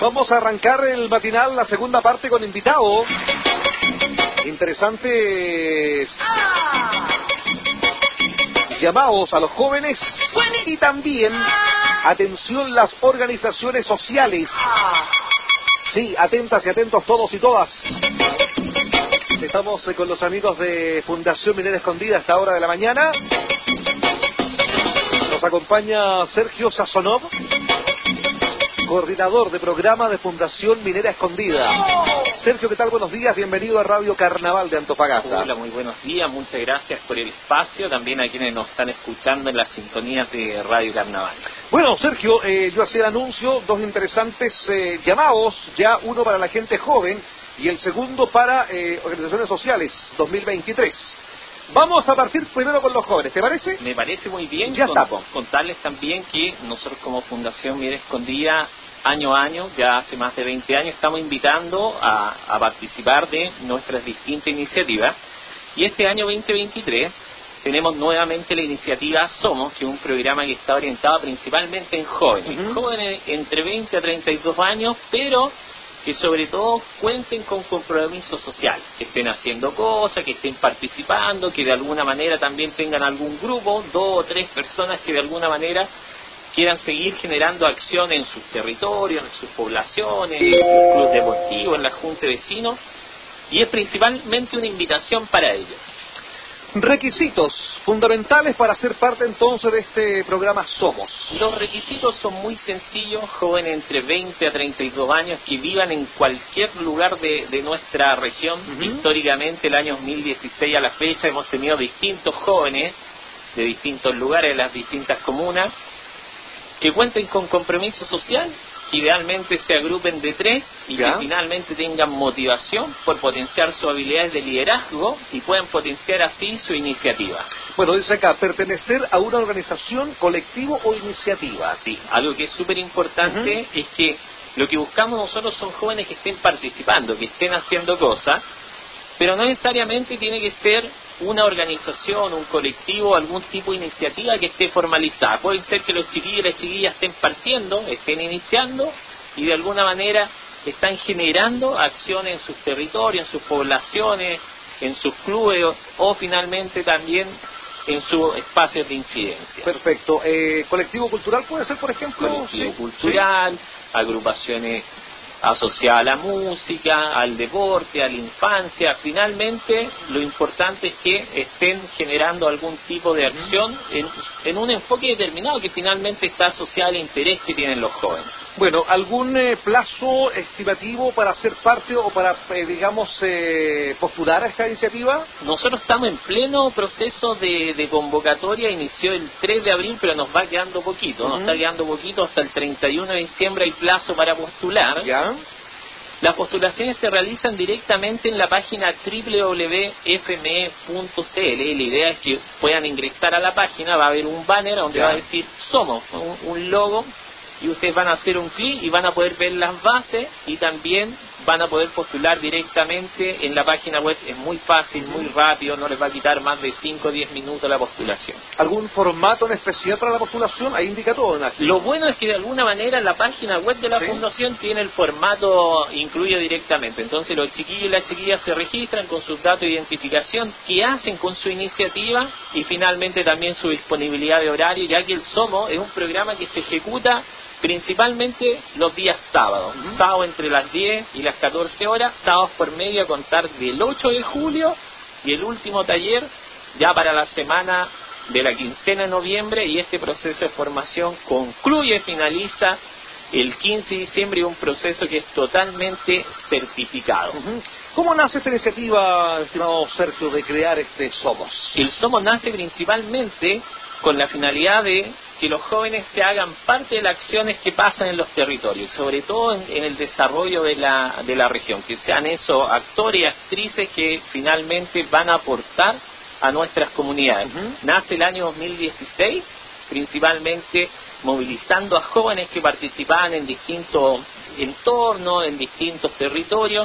Vamos a arrancar el matinal, la segunda parte, con invitados interesantes llamados a los jóvenes y también, atención, las organizaciones sociales. Sí, atentas y atentos todos y todas. Estamos con los amigos de Fundación Minera Escondida a esta hora de la mañana. Nos acompaña Sergio Sazonov, coordinador de programa de Fundación Minera Escondida. Sergio, ¿qué tal? Buenos días, bienvenido a Radio Carnaval de Antofagasta. Hola, muy buenos días, muchas gracias por el espacio, también a quienes nos están escuchando en las sintonías de Radio Carnaval. Bueno, Sergio, yo hacía el anuncio, dos interesantes llamados, ya uno para la gente joven y el segundo para organizaciones sociales, 2023. Vamos a partir primero con los jóvenes, ¿te parece? Me parece muy bien. Ya estamos. Contarles también que nosotros como Fundación Minera Escondida, año a año, ya hace más de 20 años, estamos invitando a participar de nuestras distintas iniciativas. Y este año 2023 tenemos nuevamente la iniciativa Somos, que es un programa que está orientado principalmente en jóvenes. Jóvenes entre 20 a 32 años, pero que sobre todo cuenten con compromiso social, que estén haciendo cosas, que estén participando, que de alguna manera también tengan algún grupo, 2 o 3 personas que de alguna manera quieran seguir generando acción en sus territorios, en sus poblaciones, en sus clubes deportivos, en la junta de vecinos, y es principalmente una invitación para ellos. Requisitos fundamentales para ser parte entonces de este programa Somos. Los requisitos son muy sencillos: jóvenes entre 20 a 32 años que vivan en cualquier lugar de nuestra región. Históricamente, el año 2016 a la fecha, hemos tenido distintos jóvenes de distintos lugares, de las distintas comunas, que cuenten con compromiso social, que idealmente se agrupen de 3 y que finalmente tengan motivación por potenciar sus habilidades de liderazgo y puedan potenciar así su iniciativa. Bueno, dice acá, pertenecer a una organización, colectivo o iniciativa. Sí, algo que es súper importante es que lo que buscamos nosotros son jóvenes que estén participando, que estén haciendo cosas, pero no necesariamente tiene que ser una organización, un colectivo, algún tipo de iniciativa que esté formalizada. Puede ser que los chiquillos y las chiquillas estén partiendo, estén iniciando y de alguna manera están generando acciones en sus territorios, en sus poblaciones, en sus clubes o finalmente también en sus espacios de incidencia. Perfecto. ¿Colectivo cultural puede ser, por ejemplo? Colectivo cultural, agrupaciones asociada a la música, al deporte, a la infancia. Finalmente, lo importante es que estén generando algún tipo de acción en un enfoque determinado que finalmente está asociado al interés que tienen los jóvenes. Bueno, ¿algún plazo estimativo para ser parte o para, postular a esta iniciativa? Nosotros estamos en pleno proceso de convocatoria. Inició el 3 de abril, pero nos va quedando poquito. Nos está quedando poquito. Hasta el 31 de diciembre hay plazo para postular. ¿Ya? Las postulaciones se realizan directamente en la página www.fme.cl. La idea es que puedan ingresar a la página, va a haber un banner donde va a decir Somos, un logo, y ustedes van a hacer un clic y van a poder ver las bases y también van a poder postular directamente en la página web. Es muy fácil, muy rápido, no les va a quitar más de 5 o 10 minutos la postulación. ¿Algún formato en especial para la postulación? Ahí indica todo, ¿no? Lo bueno es que de alguna manera la página web de la fundación tiene el formato incluido directamente. Entonces los chiquillos y las chiquillas se registran con sus datos de identificación, qué hacen con su iniciativa y finalmente también su disponibilidad de horario, ya que el Somos es un programa que se ejecuta principalmente los días sábados. Sábado entre las 10 y las 14 horas, sábados por medio a contar del 8 de julio y el último taller ya para la semana de la quincena de noviembre, y este proceso de formación concluye, finaliza el 15 de diciembre, y un proceso que es totalmente certificado. ¿Cómo nace esta iniciativa, estimado Sergio, de crear este Somos? El Somos nace principalmente con la finalidad de que los jóvenes se hagan parte de las acciones que pasan en los territorios, sobre todo en el desarrollo de la región, que sean esos actores y actrices que finalmente van a aportar a nuestras comunidades. Nace el año 2016, principalmente movilizando a jóvenes que participaban en distintos entornos, en distintos territorios,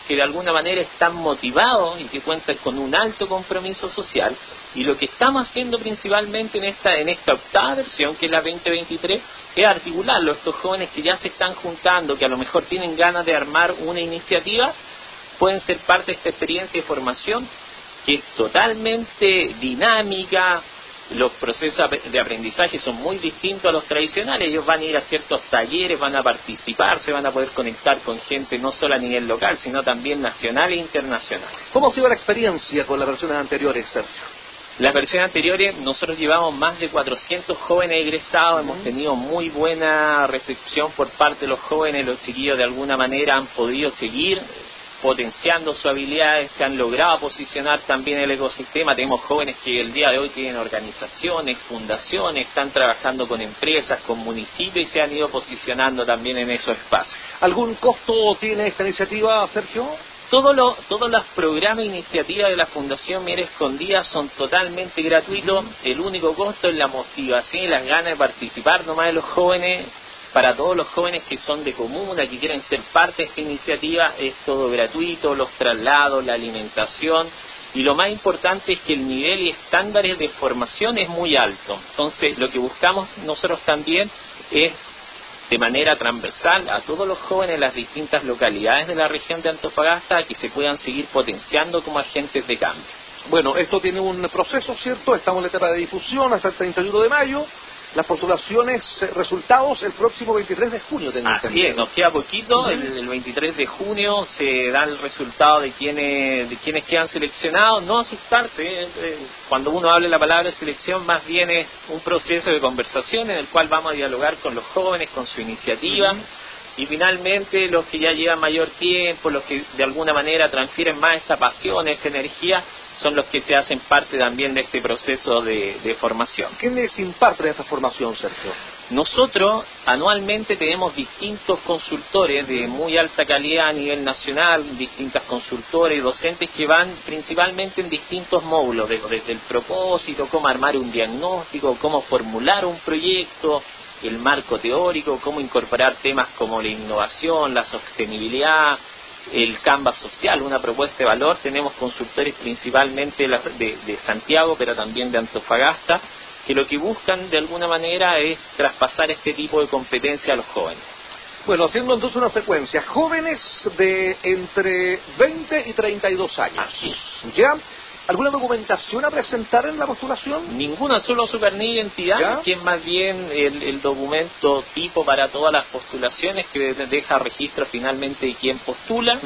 que de alguna manera están motivados y que cuentan con un alto compromiso social. Y lo que estamos haciendo principalmente en esta octava versión, que es la 2023, es articularlo. Estos jóvenes que ya se están juntando, que a lo mejor tienen ganas de armar una iniciativa, pueden ser parte de esta experiencia de formación, que es totalmente dinámica. Los procesos de aprendizaje son muy distintos a los tradicionales. Ellos van a ir a ciertos talleres, van a participar, se van a poder conectar con gente no solo a nivel local, sino también nacional e internacional. ¿Cómo ha sido la experiencia con las versiones anteriores, Sergio? Las versiones anteriores, nosotros llevamos más de 400 jóvenes egresados, hemos tenido muy buena recepción por parte de los jóvenes. Los chiquillos de alguna manera han podido seguir potenciando sus habilidades, se han logrado posicionar también en el ecosistema. Tenemos jóvenes que el día de hoy tienen organizaciones, fundaciones, están trabajando con empresas, con municipios y se han ido posicionando también en esos espacios. ¿Algún costo tiene esta iniciativa, Sergio? Todos los programas e iniciativas de la Fundación Mier Escondida son totalmente gratuitos. El único costo es la motivación y las ganas de participar nomás de los jóvenes. Para todos los jóvenes que son de comuna, que quieren ser parte de esta iniciativa, es todo gratuito, los traslados, la alimentación, y lo más importante es que el nivel y estándares de formación es muy alto. Entonces, lo que buscamos nosotros también es, de manera transversal, a todos los jóvenes de las distintas localidades de la región de Antofagasta, que se puedan seguir potenciando como agentes de cambio. Bueno, esto tiene un proceso, ¿cierto? Estamos en la etapa de difusión hasta el 31 de mayo. Las postulaciones, resultados el próximo 23 de junio, tengo entendido. Así es, nos queda poquito. El 23 de junio se da el resultado de quienes quedan seleccionados. No asustarse, cuando uno hable la palabra selección, más bien es un proceso de conversación en el cual vamos a dialogar con los jóvenes, con su iniciativa. Y finalmente los que ya llevan mayor tiempo, los que de alguna manera transfieren más esa pasión, esa energía, son los que se hacen parte también de este proceso de formación. ¿Quiénes imparten esta formación, Sergio? Nosotros anualmente tenemos distintos consultores de muy alta calidad a nivel nacional, distintas consultores y docentes que van principalmente en distintos módulos, desde el propósito, cómo armar un diagnóstico, cómo formular un proyecto, el marco teórico, cómo incorporar temas como la innovación, la sostenibilidad, el Canvas social, una propuesta de valor. Tenemos consultores principalmente de Santiago, pero también de Antofagasta, que lo que buscan de alguna manera es traspasar este tipo de competencia a los jóvenes. Bueno, haciendo entonces una secuencia, jóvenes de entre 20 y 32 años. Así. ¿Ya? ¿Alguna documentación a presentar en la postulación? Ninguna, solo su carnet de identidad, ¿ya? Que es más bien el documento tipo para todas las postulaciones, que deja registro finalmente de quién postula.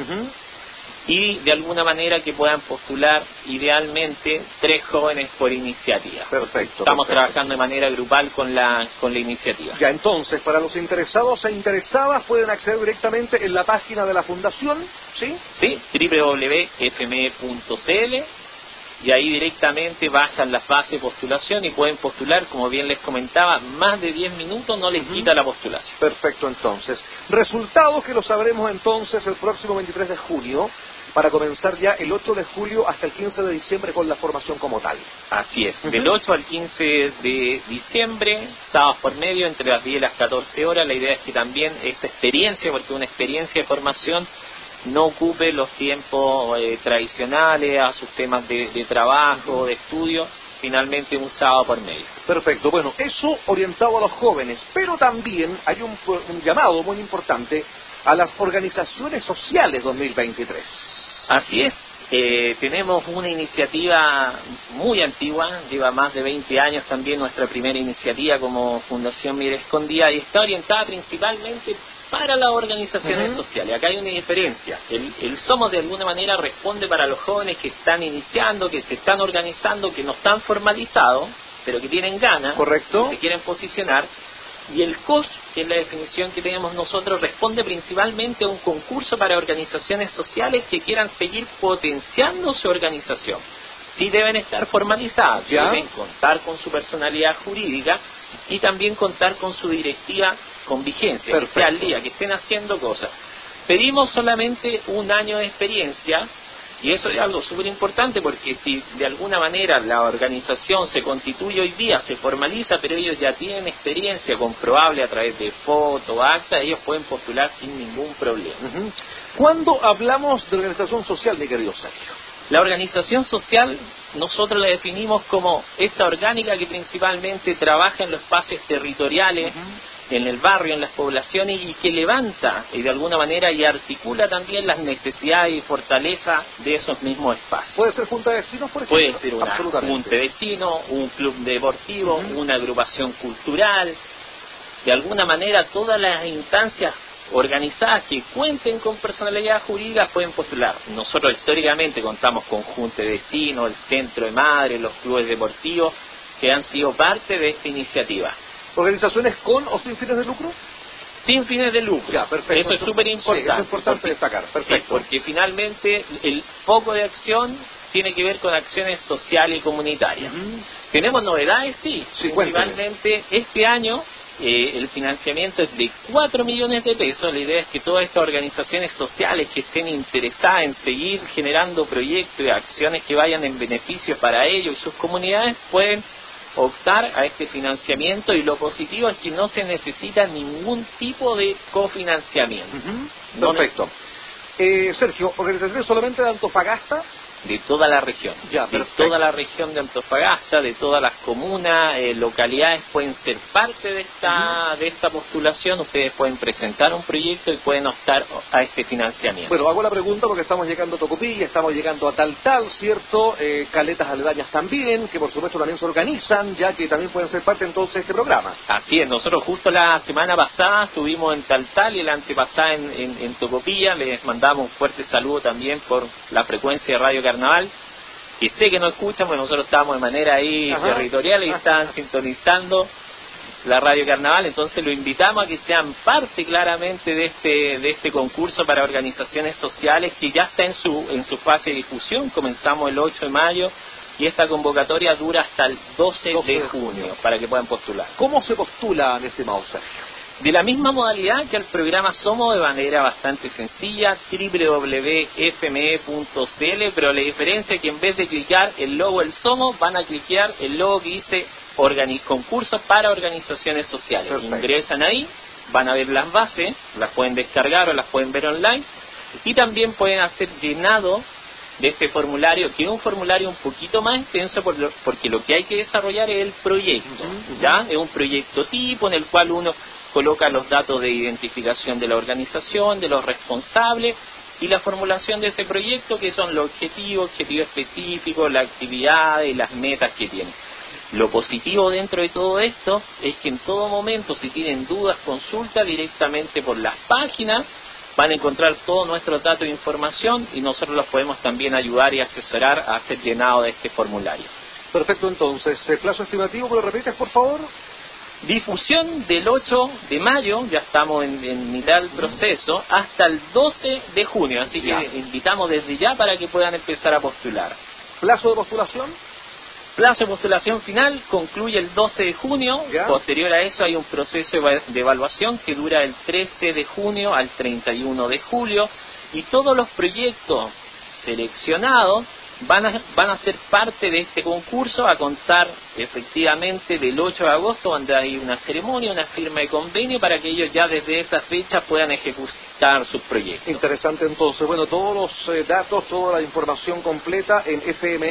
Y de alguna manera que puedan postular idealmente 3 jóvenes por iniciativa. Perfecto. Estamos trabajando de manera grupal con la iniciativa. Ya, entonces, para los interesados e interesadas pueden acceder directamente en la página de la Fundación, ¿sí? Sí, www.fme.cl, y ahí directamente bajan las bases de postulación y pueden postular, como bien les comentaba, más de 10 minutos no les quita la postulación. Perfecto, entonces. Resultados que los sabremos entonces el próximo 23 de junio, para comenzar ya el 8 de julio hasta el 15 de diciembre con la formación como tal. Así es, del 8 al 15 de diciembre, sábados por medio, entre las 10 y las 14 horas. La idea es que también esta experiencia, porque una experiencia de formación, no ocupe los tiempos tradicionales a sus temas de trabajo, de estudio, finalmente un sábado por medio. Perfecto, bueno, eso orientado a los jóvenes, pero también hay un llamado muy importante a las organizaciones sociales 2023. Así es, tenemos una iniciativa muy antigua, lleva más de 20 años también nuestra primera iniciativa como Fundación Mier Escondida, y está orientada principalmente para las organizaciones sociales. Acá hay una diferencia. El Somos de alguna manera responde para los jóvenes que están iniciando, que se están organizando, que no están formalizados, pero que tienen ganas, correcto, que se quieren posicionar. Y el COS, que es la definición que tenemos nosotros, responde principalmente a un concurso para organizaciones sociales que quieran seguir potenciando su organización. Sí deben estar formalizadas, deben contar con su personalidad jurídica y también contar con su directiva con vigencia, que esté al día, que estén haciendo cosas. Pedimos solamente un año de experiencia Y eso es algo súper importante, porque si de alguna manera la organización se constituye hoy día, se formaliza, pero ellos ya tienen experiencia comprobable a través de foto, acta, ellos pueden postular sin ningún problema. ¿Cuándo hablamos de organización social, mi querido Sergio? La organización social nosotros la definimos como esa orgánica que principalmente trabaja en los espacios territoriales, en el barrio, en las poblaciones, y que levanta y de alguna manera y articula también las necesidades y fortaleza de esos mismos espacios. ¿Puede ser junta de vecinos, por ejemplo? Puede ser una junta de vecinos, un club deportivo, una agrupación cultural, de alguna manera todas las instancias organizadas que cuenten con personalidad jurídica pueden postular. Nosotros históricamente contamos con junta de vecinos, el centro de madres, los clubes deportivos, que han sido parte de esta iniciativa. ¿Organizaciones con o sin fines de lucro? Sin fines de lucro. Ya, perfecto. Eso es súper importante. Sí, eso es importante destacar. Perfecto. Sí, porque finalmente el foco de acción tiene que ver con acciones sociales y comunitarias. ¿Tenemos novedades? Sí. Principalmente este año el financiamiento es de 4 millones de pesos. La idea es que todas estas organizaciones sociales que estén interesadas en seguir generando proyectos y acciones que vayan en beneficio para ellos y sus comunidades pueden optar a este financiamiento, y lo positivo es que no se necesita ningún tipo de cofinanciamiento. Perfecto. Sergio, ¿organizaciones solamente de Antofagasta? De toda la región, de toda la región de Antofagasta, de todas las comunas, localidades pueden ser parte de esta postulación. Ustedes pueden presentar un proyecto y pueden optar a este financiamiento. Bueno, hago la pregunta porque estamos llegando a Tocopilla, estamos llegando a Taltal, ¿cierto? Caletas aledañas también, que por supuesto también se organizan, ya que también pueden ser parte entonces de este programa. Así es, nosotros justo la semana pasada estuvimos en Taltal y la antepasada en Tocopilla. Les mandamos un fuerte saludo también por la frecuencia de Radio Carnaval, que sé que no escuchan, porque nosotros estamos de manera ahí territorial y están sintonizando la Radio Carnaval. Entonces lo invitamos a que sean parte claramente de este concurso para organizaciones sociales, que ya está en su fase de difusión. Comenzamos el 8 de mayo y esta convocatoria dura hasta el 12 de junio para que puedan postular. ¿Cómo se postula, mi estimado Sergio? De la misma modalidad que el programa Somos, de manera bastante sencilla, www.fme.cl, pero la diferencia es que en vez de clicar el logo del Somos, van a clicar el logo que dice concursos para organizaciones sociales. Perfecto. Ingresan ahí, van a ver las bases, las pueden descargar o las pueden ver online, y también pueden hacer llenado de este formulario, que es un formulario un poquito más extenso porque lo que hay que desarrollar es el proyecto. ¿Ya? Es un proyecto tipo en el cual uno coloca los datos de identificación de la organización, de los responsables, y la formulación de ese proyecto, que son los objetivos específicos, las actividades y las metas que tiene. Lo positivo dentro de todo esto es que en todo momento, si tienen dudas, consulta directamente por las páginas, van a encontrar todos nuestros datos de información, y nosotros los podemos también ayudar y asesorar a hacer llenado de este formulario. Perfecto, entonces, plazo estimativo, ¿me lo repites, por favor? Difusión del 8 de mayo, ya estamos en mitad del proceso, hasta el 12 de junio, así que invitamos desde ya para que puedan empezar a postular. ¿Plazo de postulación? Plazo de postulación final concluye el 12 de junio, posterior a eso hay un proceso de evaluación que dura del 13 de junio al 31 de julio, y todos los proyectos seleccionados van a ser parte de este concurso a contar efectivamente del 8 de agosto, donde hay una ceremonia, una firma de convenio, para que ellos ya desde esa fecha puedan ejecutar sus proyectos. Interesante, entonces. Bueno, todos los datos, toda la información completa en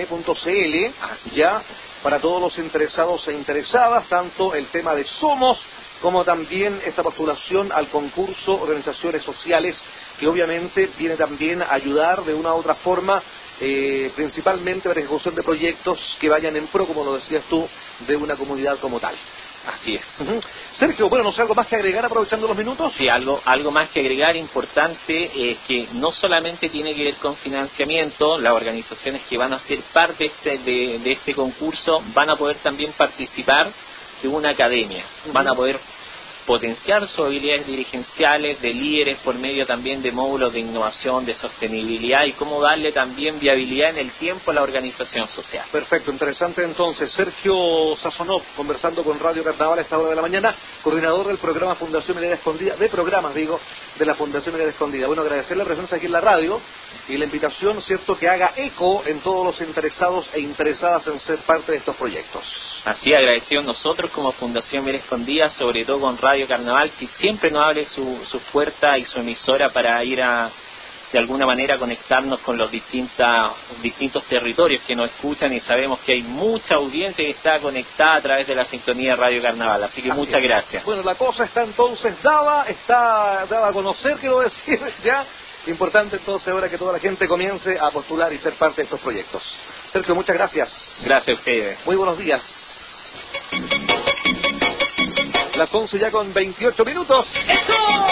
fme.cl, ya para todos los interesados e interesadas, tanto el tema de Somos como también esta postulación al concurso Organizaciones Sociales, que obviamente viene también a ayudar de una u otra forma, principalmente para la ejecución de proyectos que vayan en pro, como lo decías tú, de una comunidad como tal. Así es. Sergio, bueno, ¿no sé algo más que agregar aprovechando los minutos? Sí, algo más que agregar importante es que no solamente tiene que ver con financiamiento. Las organizaciones que van a ser parte de este concurso van a poder también participar de una academia. Van a poder potenciar sus habilidades dirigenciales, de líderes, por medio también de módulos de innovación, de sostenibilidad, y cómo darle también viabilidad en el tiempo a la organización social. Perfecto, interesante entonces. Sergio Sazonov, conversando con Radio Carnaval a esta hora de la mañana, coordinador del programa Fundación Mirada Escondida, de programas, digo, de la Fundación Mirada Escondida. Bueno, agradecer la presencia aquí en la radio y la invitación, cierto, que haga eco en todos los interesados e interesadas en ser parte de estos proyectos. Así, agradecidos nosotros como Fundación Mirada Escondida, sobre todo con Radio Carnaval, que siempre nos abre su puerta y su emisora para ir a, de alguna manera, conectarnos con los distintos territorios que nos escuchan, y sabemos que hay mucha audiencia que está conectada a través de la sintonía de Radio Carnaval, así que muchas gracias. Bueno, la cosa está entonces dada a conocer, quiero decir, ya. Importante entonces ahora que toda la gente comience a postular y ser parte de estos proyectos. Sergio, muchas gracias. Gracias a ustedes. Muy buenos días. Las 11 ya con 28 minutos. ¡Eso!